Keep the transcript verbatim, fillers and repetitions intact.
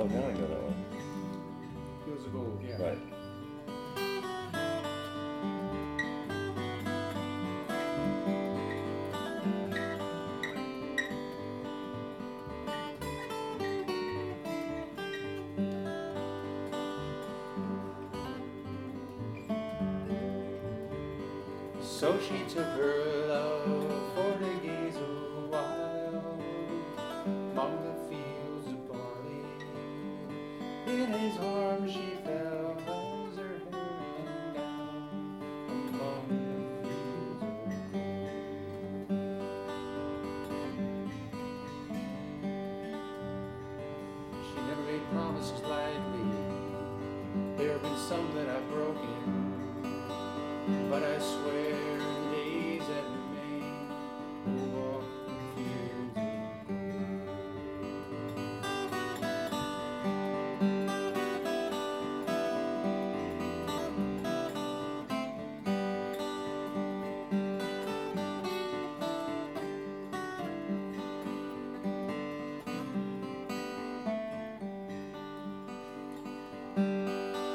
Oh, now I know that one. Fields of Gold, yeah. Right. So she took her love for to gaze a while among the fields of barley. In his arms she fell as her hair hung down among the fields of gold. She never made promises lightly. There have been some that I've broken, but I swear